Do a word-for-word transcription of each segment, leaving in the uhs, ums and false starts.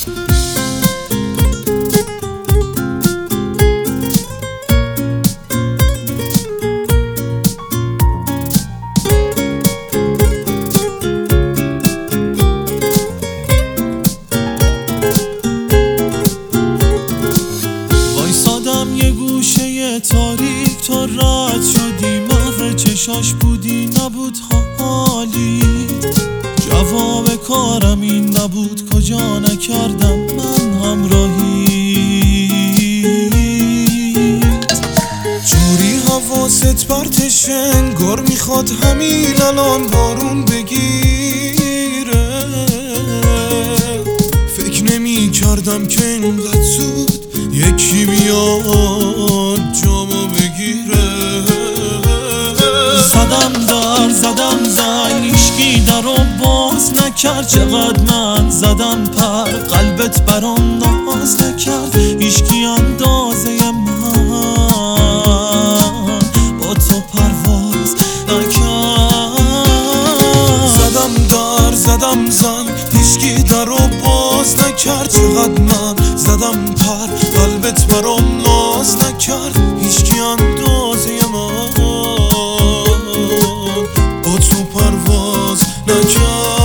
تاریک تا رد شدی، محو چشاش بودی نبود حالی، جواب کارم این نبود کجا نکردم من همراهی. جوری حواست پرتش انگار میخواد همین الان بارون بگیره، فکر نمی کردم که اینقدر زود یکی بیاد جامو بگیره. زدم در زدم زنگ هیچکی درو باز نکرد، چقدر من زدم پر قلبت برام ناز نکرد، هیچکی اندازه من با تو پرواز نکرد. زدم در زدم زنگ هیچکی درو باز نکرد، چقدر من زدم پر قلبت برام ناز نکرد، هیچکی اندازه من با تو پرواز نکرد.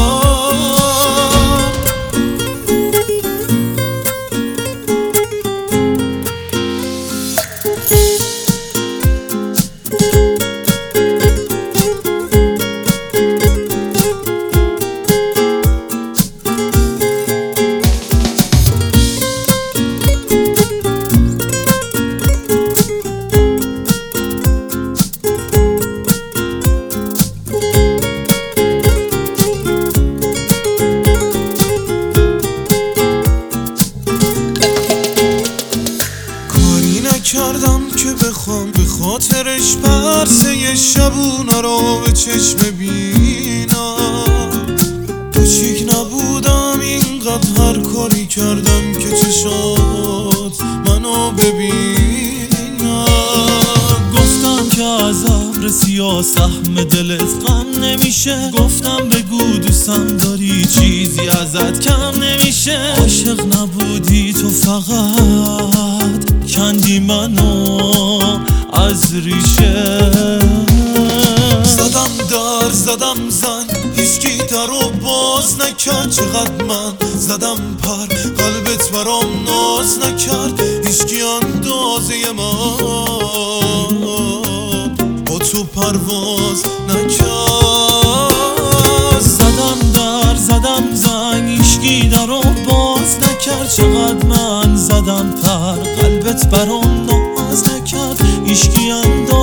کردم که بخوام به خاطرش پرسه شبونه رو به چشم ببینم، کوچیک نبودم اینقدر هر کاری کردم که چشات منو ببینم. گفتم که از ابر سیاه سهم دلت غم نمیشه، گفتم بگو دوستم داری چیزی ازت کم نمیشه، عاشق نبودی تو فقط کندی منو از ریشه. زدم در زدم زن هیچکی درو باز نکرد، چقدر من زدم پر قلبت برام ناز نکرد، هیچکی اندازه من با تو پرواز نکرد. زدم در زدم زنگ هیچکی درو باز نکرد، چقدر من زدم پر قلبت برام ناز نکرد، هیچکی اندازه